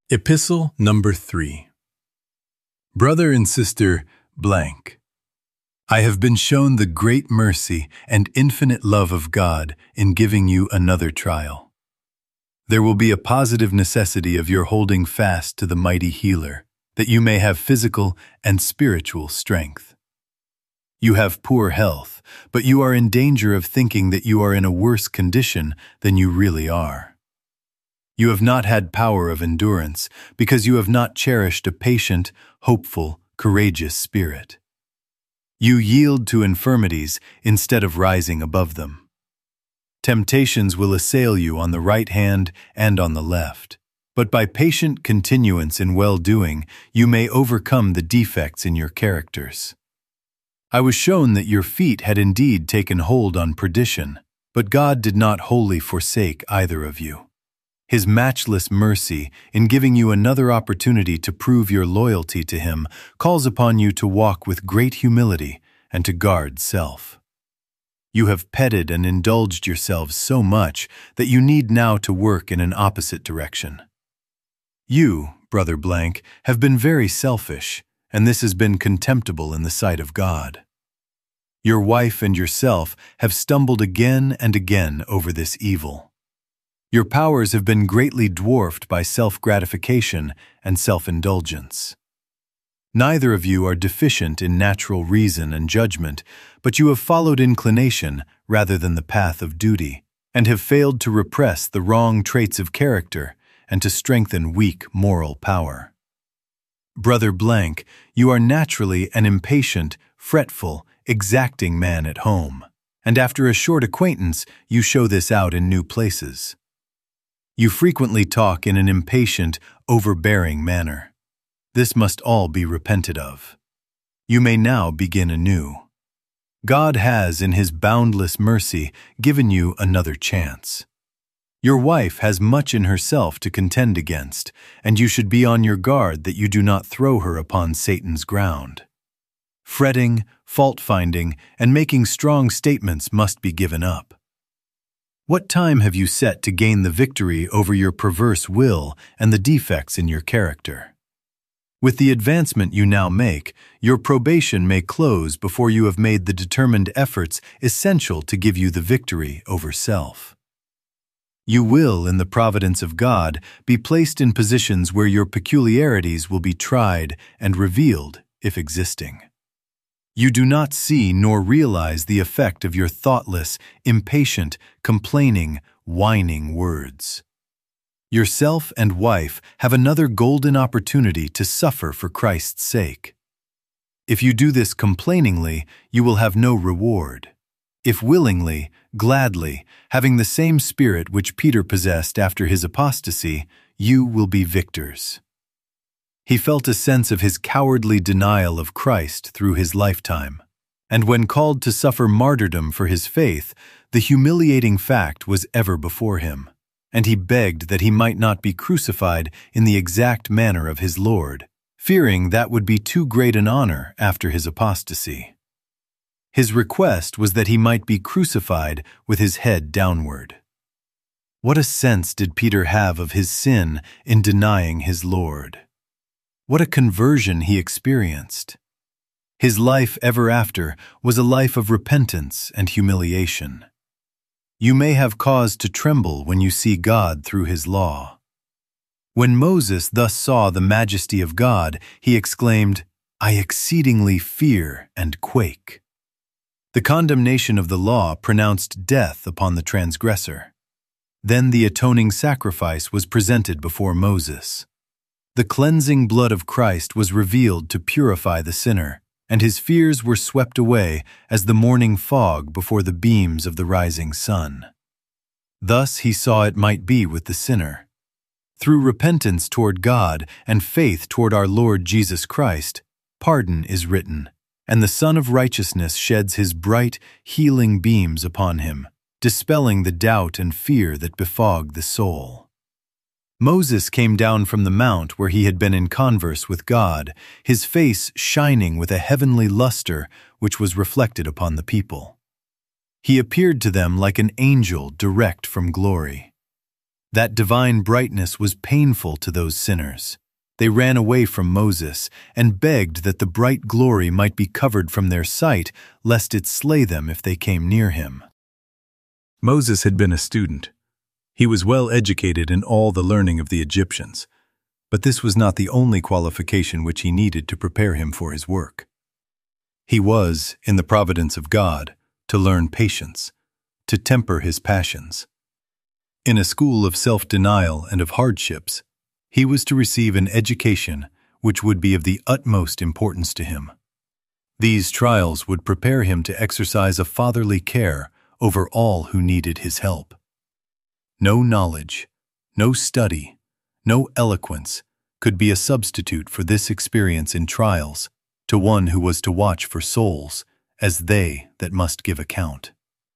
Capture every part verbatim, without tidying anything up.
Epistle number three. Brother and sister blank. I have been shown the great mercy and infinite love of God in giving you another trial. There will be a positive necessity of your holding fast to the mighty healer, that you may have physical and spiritual strength. You have poor health, but you are in danger of thinking that you are in a worse condition than you really are. You have not had power of endurance because you have not cherished a patient, hopeful, courageous spirit. You yield to infirmities instead of rising above them. Temptations will assail you on the right hand and on the left, but by patient continuance in well-doing, you may overcome the defects in your characters. I was shown that your feet had indeed taken hold on perdition, but God did not wholly forsake either of you. His matchless mercy in giving you another opportunity to prove your loyalty to Him calls upon you to walk with great humility and to guard self. You have petted and indulged yourselves so much that you need now to work in an opposite direction. You, Brother Blank, have been very selfish, and this has been contemptible in the sight of God. Your wife and yourself have stumbled again and again over this evil. Your powers have been greatly dwarfed by self-gratification and self-indulgence. Neither of you are deficient in natural reason and judgment, but you have followed inclination rather than the path of duty, and have failed to repress the wrong traits of character and to strengthen weak moral power. Brother Blank, you are naturally an impatient, fretful, exacting man at home, and after a short acquaintance, you show this out in new places. You frequently talk in an impatient, overbearing manner. This must all be repented of. You may now begin anew. God has, in His boundless mercy, given you another chance. Your wife has much in herself to contend against, and you should be on your guard that you do not throw her upon Satan's ground. Fretting, fault-finding, and making strong statements must be given up. What time have you set to gain the victory over your perverse will and the defects in your character? With the advancement you now make, your probation may close before you have made the determined efforts essential to give you the victory over self. You will, in the providence of God, be placed in positions where your peculiarities will be tried and revealed, if existing. You do not see nor realize the effect of your thoughtless, impatient, complaining, whining words. Yourself and wife have another golden opportunity to suffer for Christ's sake. If you do this complainingly, you will have no reward. If willingly, gladly, having the same spirit which Peter possessed after his apostasy, you will be victors. He felt a sense of his cowardly denial of Christ through his lifetime, and when called to suffer martyrdom for his faith, the humiliating fact was ever before him, and he begged that he might not be crucified in the exact manner of his Lord, fearing that would be too great an honor after his apostasy. His request was that he might be crucified with his head downward. What a sense did Peter have of his sin in denying his Lord! What a conversion he experienced! His life ever after was a life of repentance and humiliation. You may have cause to tremble when you see God through His law. When Moses thus saw the majesty of God, he exclaimed, "I exceedingly fear and quake." The condemnation of the law pronounced death upon the transgressor. Then the atoning sacrifice was presented before Moses. The cleansing blood of Christ was revealed to purify the sinner, and his fears were swept away as the morning fog before the beams of the rising sun. Thus he saw it might be with the sinner. Through repentance toward God and faith toward our Lord Jesus Christ, pardon is written, and the Son of Righteousness sheds His bright, healing beams upon him, dispelling the doubt and fear that befogged the soul. Moses came down from the mount where he had been in converse with God, his face shining with a heavenly luster which was reflected upon the people. He appeared to them like an angel direct from glory. That divine brightness was painful to those sinners. They ran away from Moses and begged that the bright glory might be covered from their sight, lest it slay them if they came near him. Moses had been a student. He was well educated in all the learning of the Egyptians, but this was not the only qualification which he needed to prepare him for his work. He was, in the providence of God, to learn patience, to temper his passions. In a school of self-denial and of hardships, he was to receive an education which would be of the utmost importance to him. These trials would prepare him to exercise a fatherly care over all who needed his help. No knowledge, no study, no eloquence could be a substitute for this experience in trials to one who was to watch for souls as they that must give account.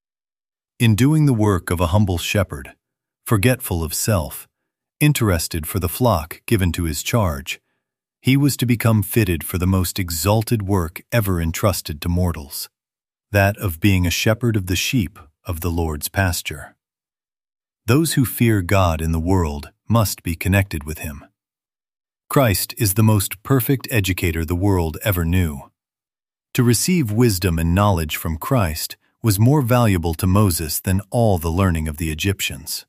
In doing the work of a humble shepherd, forgetful of self, interested for the flock given to his charge, he was to become fitted for the most exalted work ever entrusted to mortals, that of being a shepherd of the sheep of the Lord's pasture. Those who fear God in the world must be connected with him. Christ is the most perfect educator the world ever knew. To receive wisdom and knowledge from Christ was more valuable to Moses than all the learning of the Egyptians.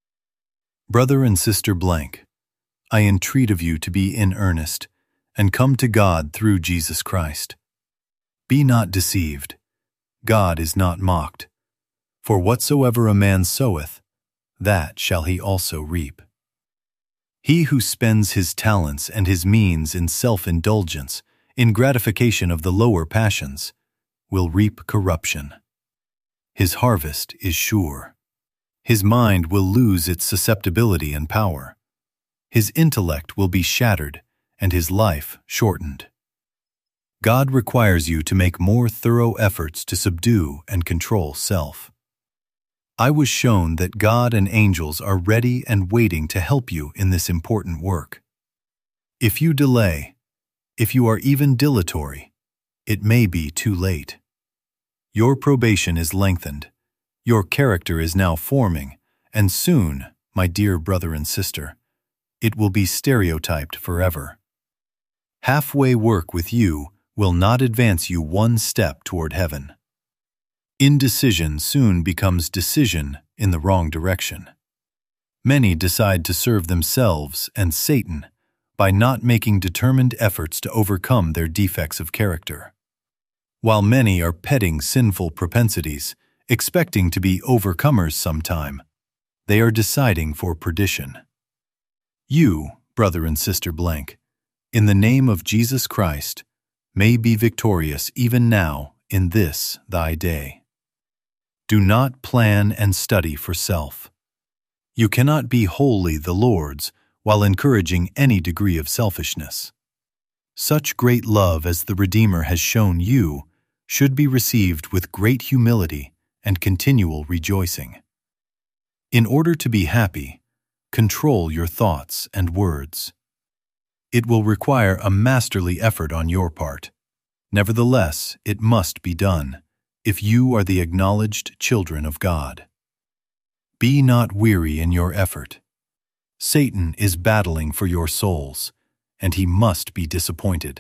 Brother and Sister Blank, I entreat of you to be in earnest and come to God through Jesus Christ. Be not deceived. God is not mocked. For whatsoever a man soweth, that shall he also reap. He who spends his talents and his means in self-indulgence, in gratification of the lower passions, will reap corruption. His harvest is sure. His mind will lose its susceptibility and power. His intellect will be shattered and his life shortened. God requires you to make more thorough efforts to subdue and control self. I was shown that God and angels are ready and waiting to help you in this important work. If you delay, if you are even dilatory, it may be too late. Your probation is lengthened. Your character is now forming, and soon, my dear brother and sister, it will be stereotyped forever. Halfway work with you will not advance you one step toward heaven. Indecision soon becomes decision in the wrong direction. Many decide to serve themselves and Satan by not making determined efforts to overcome their defects of character. While many are petting sinful propensities, expecting to be overcomers sometime, they are deciding for perdition. You, brother and sister Blank, in the name of Jesus Christ, may be victorious even now in this thy day. Do not plan and study for self. You cannot be wholly the Lord's while encouraging any degree of selfishness. Such great love as the Redeemer has shown you should be received with great humility and continual rejoicing. In order to be happy, control your thoughts and words. It will require a masterly effort on your part. Nevertheless, it must be done, if you are the acknowledged children of God. Be not weary in your effort. Satan is battling for your souls, and he must be disappointed.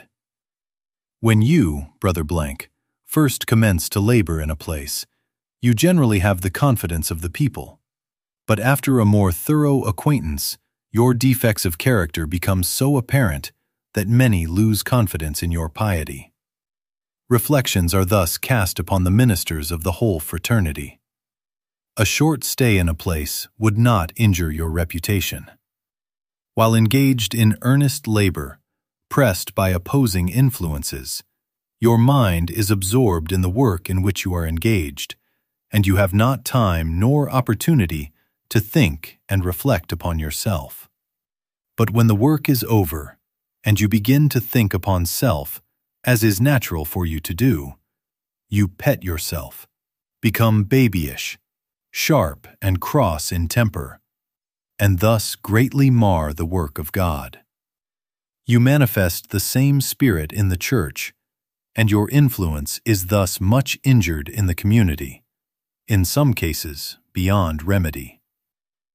When you, Brother Blank, first commence to labor in a place, you generally have the confidence of the people. But after a more thorough acquaintance, your defects of character become so apparent that many lose confidence in your piety. Reflections are thus cast upon the ministers of the whole fraternity. A short stay in a place would not injure your reputation. While engaged in earnest labor, pressed by opposing influences, your mind is absorbed in the work in which you are engaged, and you have not time nor opportunity to think and reflect upon yourself. But when the work is over, and you begin to think upon self, as is natural for you to do, you pet yourself, become babyish, sharp and cross in temper, and thus greatly mar the work of God. You manifest the same spirit in the church, and your influence is thus much injured in the community, in some cases beyond remedy.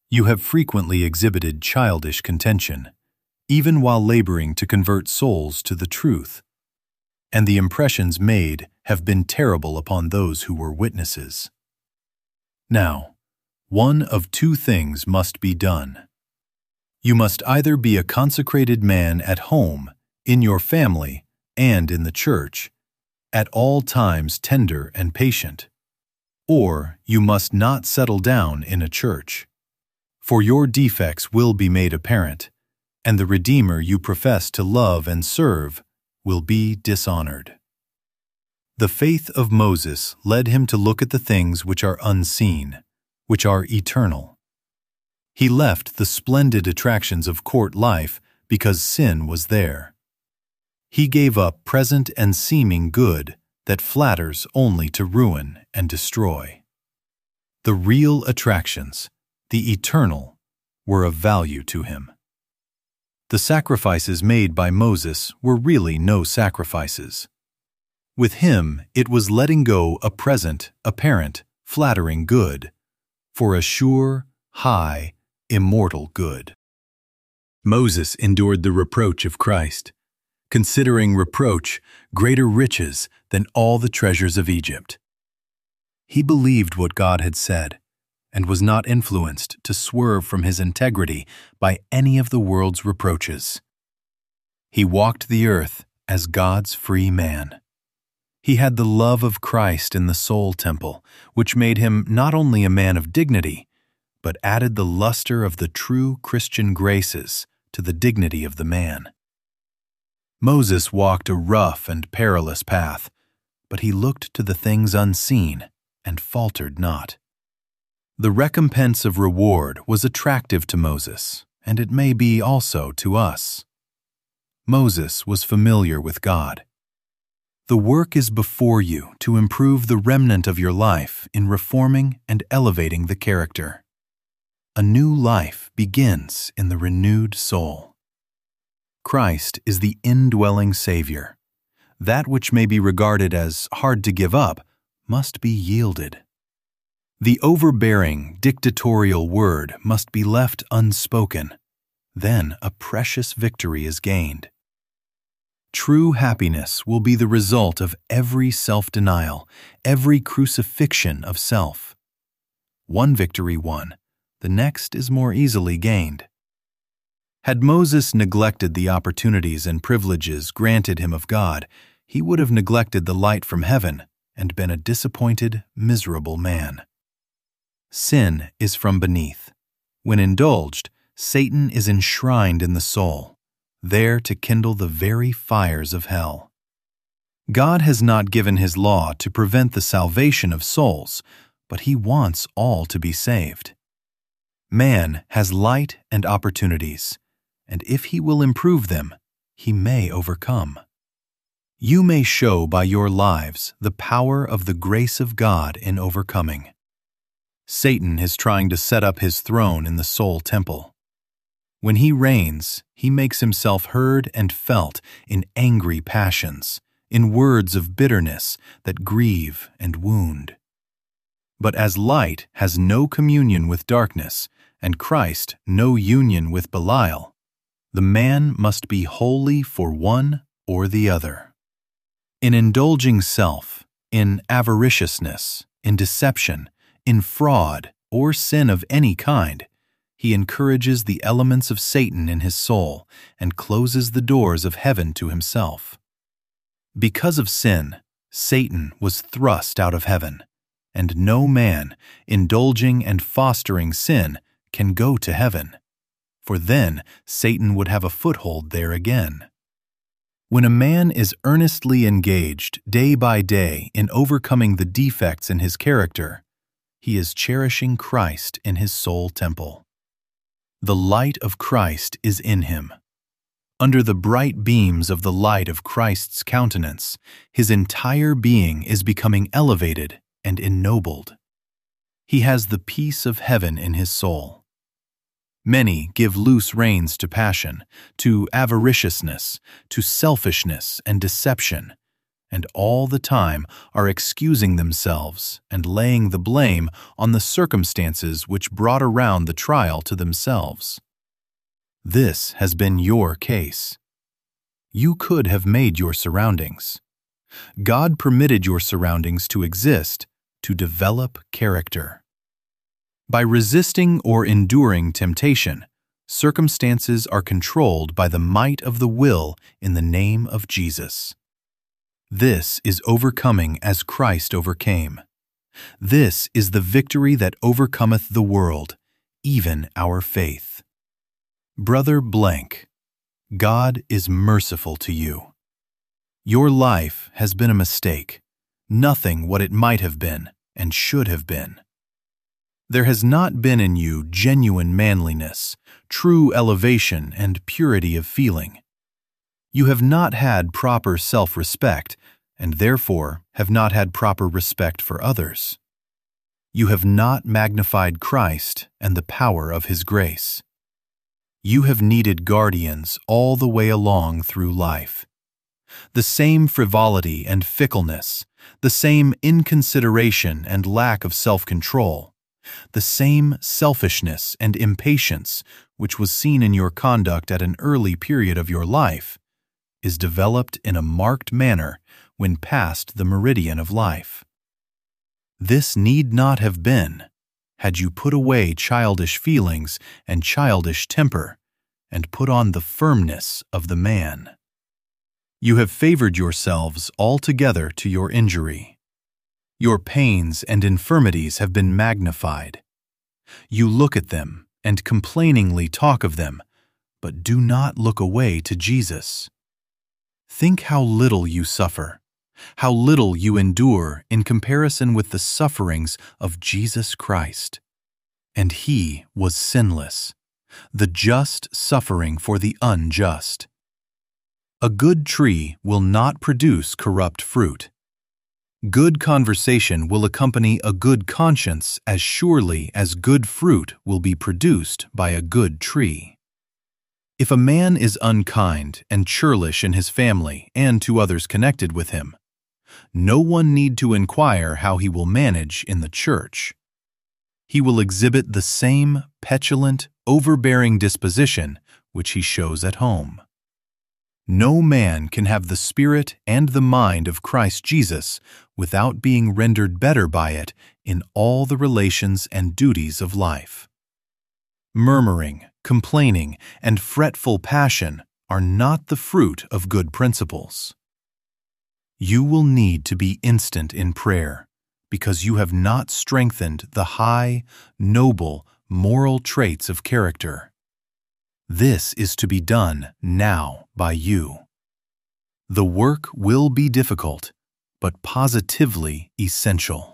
You have frequently exhibited childish contention, even while laboring to convert souls to the truth, and the impressions made have been terrible upon those who were witnesses. Now, one of two things must be done. You must either be a consecrated man at home, in your family, and in the church, at all times tender and patient, or you must not settle down in a church. For your defects will be made apparent, and the Redeemer you profess to love and serve will be dishonored. The faith of Moses led him to look at the things which are unseen, which are eternal. He left the splendid attractions of court life because sin was there. He gave up present and seeming good that flatters only to ruin and destroy. The real attractions, the eternal, were of value to him. The sacrifices made by Moses were really no sacrifices. With him, it was letting go a present, apparent, flattering good for a sure, high, immortal good. Moses endured the reproach of Christ, considering reproach greater riches than all the treasures of Egypt. He believed what God had said, and was not influenced to swerve from his integrity by any of the world's reproaches. He walked the earth as God's free man. He had the love of Christ in the soul temple, which made him not only a man of dignity, but added the luster of the true Christian graces to the dignity of the man. Moses walked a rough and perilous path, but he looked to the things unseen and faltered not. The recompense of reward was attractive to Moses, and it may be also to us. Moses was familiar with God. The work is before you to improve the remnant of your life in reforming and elevating the character. A new life begins in the renewed soul. Christ is the indwelling Savior. That which may be regarded as hard to give up must be yielded. The overbearing, dictatorial word must be left unspoken. Then a precious victory is gained. True happiness will be the result of every self-denial, every crucifixion of self. One victory won, the next is more easily gained. Had Moses neglected the opportunities and privileges granted him of God, he would have neglected the light from heaven and been a disappointed, miserable man. Sin is from beneath. When indulged, Satan is enshrined in the soul, there to kindle the very fires of hell. God has not given his law to prevent the salvation of souls, but he wants all to be saved. Man has light and opportunities, and if he will improve them, he may overcome. You may show by your lives the power of the grace of God in overcoming. Satan is trying to set up his throne in the soul temple. When he reigns, he makes himself heard and felt in angry passions, in words of bitterness that grieve and wound. But as light has no communion with darkness, and Christ no union with Belial, the man must be wholly for one or the other. In indulging self, in avariciousness, in deception, in fraud, or sin of any kind, he encourages the elements of Satan in his soul and closes the doors of heaven to himself. Because of sin, Satan was thrust out of heaven, and no man, indulging and fostering sin, can go to heaven, for then Satan would have a foothold there again. When a man is earnestly engaged day by day in overcoming the defects in his character, he is cherishing Christ in his soul temple. The light of Christ is in him. Under the bright beams of the light of Christ's countenance, his entire being is becoming elevated and ennobled. He has the peace of heaven in his soul. Many give loose reins to passion, to avariciousness, to selfishness and deception, and all the time are excusing themselves and laying the blame on the circumstances which brought around the trial to themselves. This has been your case. You could have made your surroundings. God permitted your surroundings to exist to develop character. By resisting or enduring temptation, circumstances are controlled by the might of the will in the name of Jesus. This is overcoming as Christ overcame. This is the victory that overcometh the world, even our faith. Brother blank, God is merciful to you. Your life has been a mistake, nothing what it might have been and should have been. There has not been in you genuine manliness, true elevation, and purity of feeling. You have not had proper self-respect, and therefore have not had proper respect for others. You have not magnified Christ and the power of His grace. You have needed guardians all the way along through life. The same frivolity and fickleness, the same inconsideration and lack of self-control, the same selfishness and impatience which was seen in your conduct at an early period of your life, is developed in a marked manner when past the meridian of life. This need not have been, had you put away childish feelings and childish temper, and put on the firmness of the man. You have favored yourselves altogether to your injury. Your pains and infirmities have been magnified. You look at them and complainingly talk of them, but do not look away to Jesus. Think how little you suffer, how little you endure in comparison with the sufferings of Jesus Christ. And He was sinless, the just suffering for the unjust. A good tree will not produce corrupt fruit. Good conversation will accompany a good conscience as surely as good fruit will be produced by a good tree. If a man is unkind and churlish in his family and to others connected with him, no one need to inquire how he will manage in the church. He will exhibit the same petulant, overbearing disposition which he shows at home. No man can have the spirit and the mind of Christ Jesus without being rendered better by it in all the relations and duties of life. Murmuring, complaining, and fretful passion are not the fruit of good principles. You will need to be instant in prayer because you have not strengthened the high, noble, moral traits of character. This is to be done now by you. The work will be difficult, but positively essential.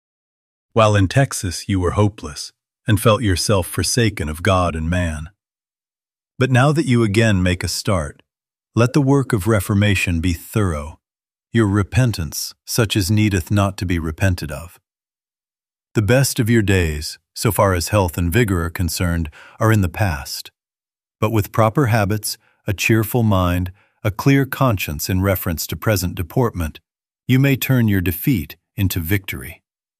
While in Texas, you were hopeless and felt yourself forsaken of God and man. But now that you again make a start, let the work of reformation be thorough, your repentance such as needeth not to be repented of. The best of your days, so far as health and vigor are concerned, are in the past. But with proper habits, a cheerful mind, a clear conscience in reference to present deportment, you may turn your defeat into victory.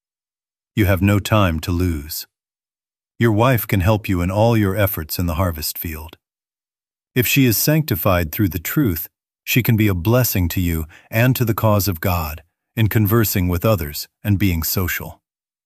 You have no time to lose. Your wife can help you in all your efforts in the harvest field. If she is sanctified through the truth, she can be a blessing to you and to the cause of God in conversing with others and being social.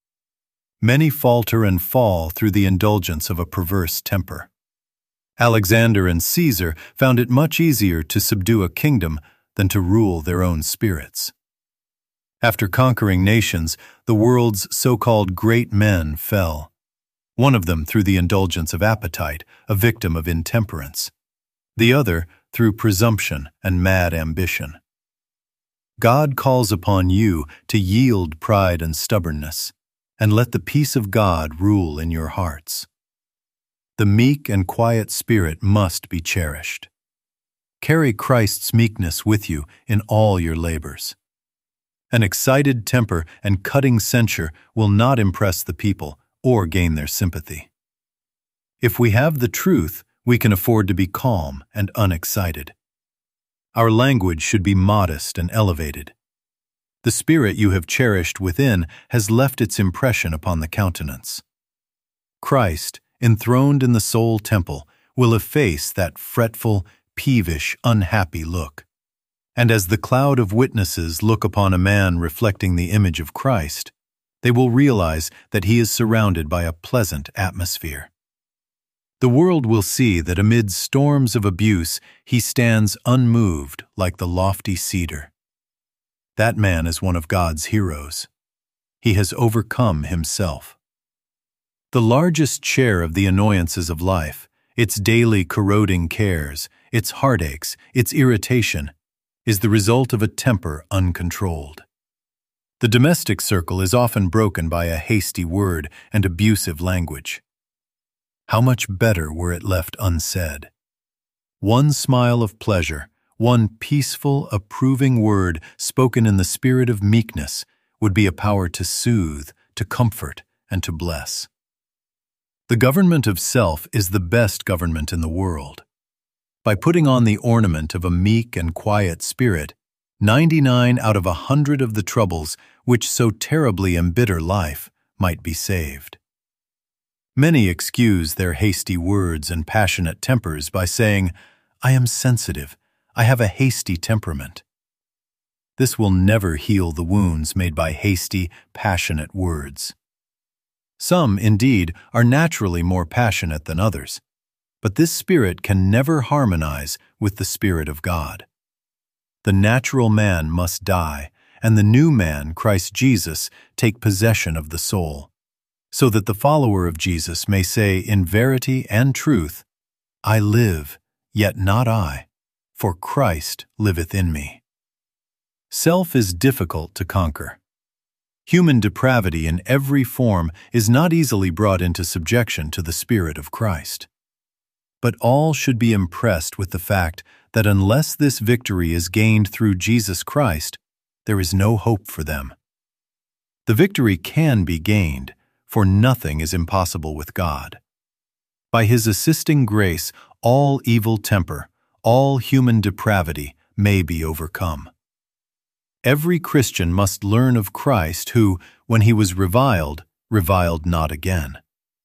Many falter and fall through the indulgence of a perverse temper. Alexander and Caesar found it much easier to subdue a kingdom than to rule their own spirits. After conquering nations, the world's so-called great men fell, one of them through the indulgence of appetite, a victim of intemperance, the other through presumption and mad ambition. God calls upon you to yield pride and stubbornness, and let the peace of God rule in your hearts. The meek and quiet spirit must be cherished. Carry Christ's meekness with you in all your labors. An excited temper and cutting censure will not impress the people or gain their sympathy. If we have the truth, we can afford to be calm and unexcited. Our language should be modest and elevated, The spirit you have cherished within has left its impression upon the countenance. Christ, enthroned in the soul temple, will efface that fretful, peevish, unhappy look. And as the cloud of witnesses look upon a man reflecting the image of Christ, they will realize that he is surrounded by a pleasant atmosphere. The world will see that amid storms of abuse he stands unmoved like the lofty cedar. That man is one of God's heroes. He has overcome himself. The largest share of the annoyances of life, its daily corroding cares, its heartaches, its irritation, is the result of a temper uncontrolled. The domestic circle is often broken by a hasty word and abusive language. How much better were it left unsaid? One smile of pleasure, one peaceful, approving word spoken in the spirit of meekness would be a power to soothe, to comfort, and to bless. The government of self is the best government in the world. By putting on the ornament of a meek and quiet spirit, ninety-nine out of a hundred of the troubles which so terribly embitter life might be saved. Many excuse their hasty words and passionate tempers by saying, "I am sensitive, I have a hasty temperament." This will never heal the wounds made by hasty, passionate words. Some, indeed, are naturally more passionate than others, but this spirit can never harmonize with the Spirit of God. The natural man must die, and the new man, Christ Jesus, take possession of the soul, so that the follower of Jesus may say in verity and truth, "I live, yet not I, for Christ liveth in me." Self is difficult to conquer. Human depravity in every form is not easily brought into subjection to the Spirit of Christ. But all should be impressed with the fact that unless this victory is gained through Jesus Christ, there is no hope for them. The victory can be gained, for nothing is impossible with God. By His assisting grace, all evil temper, all human depravity may be overcome. Every Christian must learn of Christ who, when He was reviled, reviled not again.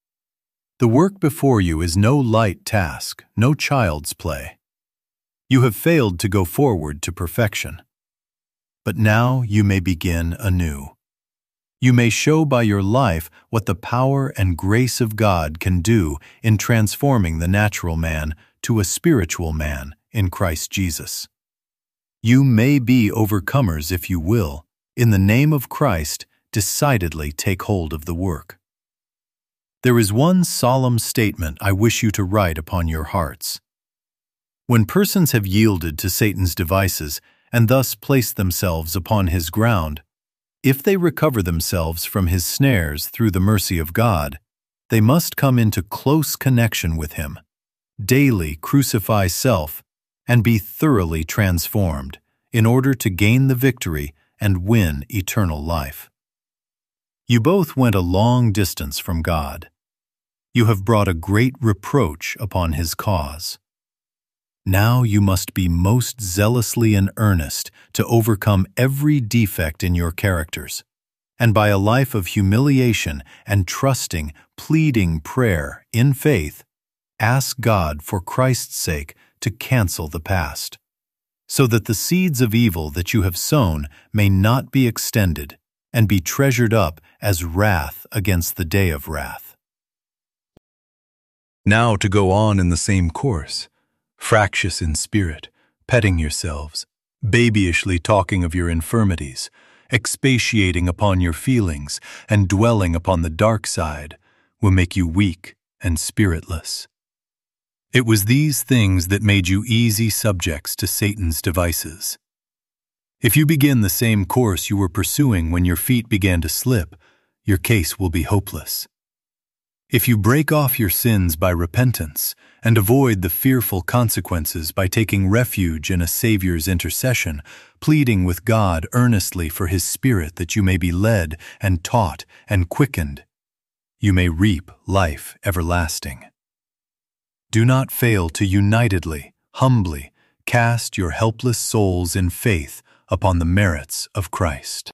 The work before you is no light task, no child's play. You have failed to go forward to perfection. But now you may begin anew. You may show by your life what the power and grace of God can do in transforming the natural man to a spiritual man in Christ Jesus. You may be overcomers if you will, in the name of Christ, decidedly take hold of the work. There is one solemn statement I wish you to write upon your hearts. When persons have yielded to Satan's devices and thus placed themselves upon his ground, if they recover themselves from his snares through the mercy of God, they must come into close connection with him, daily crucify self, and be thoroughly transformed in order to gain the victory and win eternal life. You both went a long distance from God. You have brought a great reproach upon His cause. Now you must be most zealously in earnest to overcome every defect in your characters, and by a life of humiliation and trusting, pleading prayer in faith, ask God for Christ's sake to cancel the past, so that the seeds of evil that you have sown may not be extended and be treasured up as wrath against the day of wrath. Now to go on in the same course, fractious in spirit, petting yourselves, babyishly talking of your infirmities, expatiating upon your feelings, and dwelling upon the dark side, will make you weak and spiritless. It was these things that made you easy subjects to Satan's devices. If you begin the same course you were pursuing when your feet began to slip, your case will be hopeless. If you break off your sins by repentance and avoid the fearful consequences by taking refuge in a Savior's intercession, pleading with God earnestly for His Spirit that you may be led and taught and quickened, you may reap life everlasting. Do not fail to unitedly, humbly, cast your helpless souls in faith upon the merits of Christ.